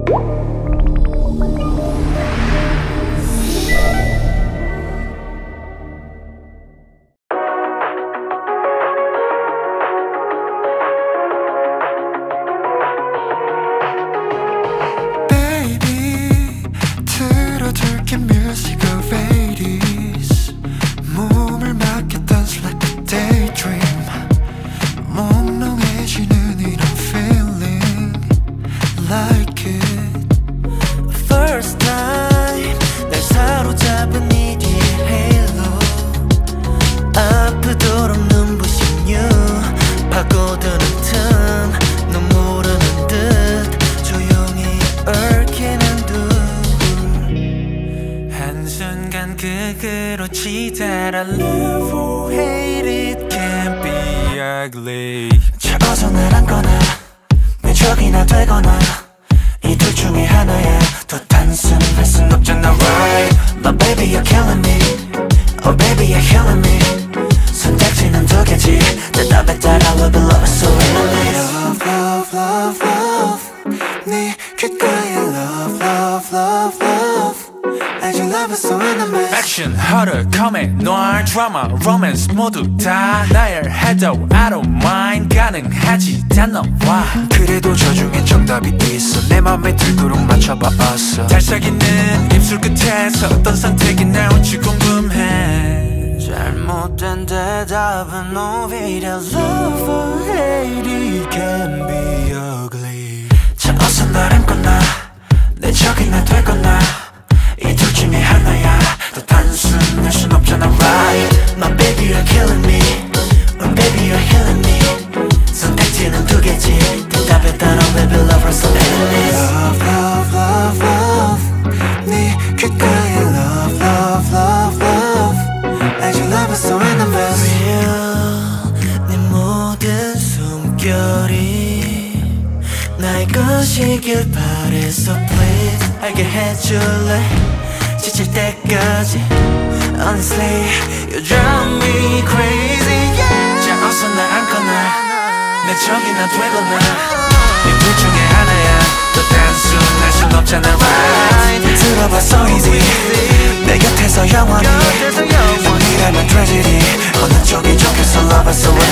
That I love or hate it can't be ugly. 잡아서는 않거나 내 적이나 되거나 이 둘 중에 하나야. 더 단순할 순 없잖아 right. But baby you're killing me. Oh baby you're killing me. 선택지는 두 개지. 대답에 따라 love love so endless. Love love love love 네 귓가에 love love love love. As you love is so endless. Action, horror, comedy, noir, drama, romance 모두 다 나열 해도 I don't mind. 가능하지 단 너와. 그래도 저 중엔 정답이 있어. 내 맘에 들도록 맞춰봐 어서. 달싹이는 입술 끝에서 어떤 선택이 나올지 궁금해. 잘못된 대답은 오히려 love or hate it can be ugly. 잡아서 날 안거나 내 적이나 되거나 이 둘 중에 하나야. 더 단순할 순 없잖아 right. My baby you're killing me. My baby you're healing me. 선택지는 두 개지. 대답에 따라 baby love us so endless. Love love love love 네 귓가에 love love love love. As you love us so endless. Real 네 모든 숨결이 나의 것이길 바래. So please 알게 해줄래 지칠 때까지. Honestly you drive me crazy yeah. 자 어서 날 안거나 내 적이나 되거나 이 둘 중에 하나야. 더 단순할 순 없잖아 right. 들어봐 so easy 내 곁에서 영원히 원이라면 tragedy. 어느 쪽이 좋겠어 love us so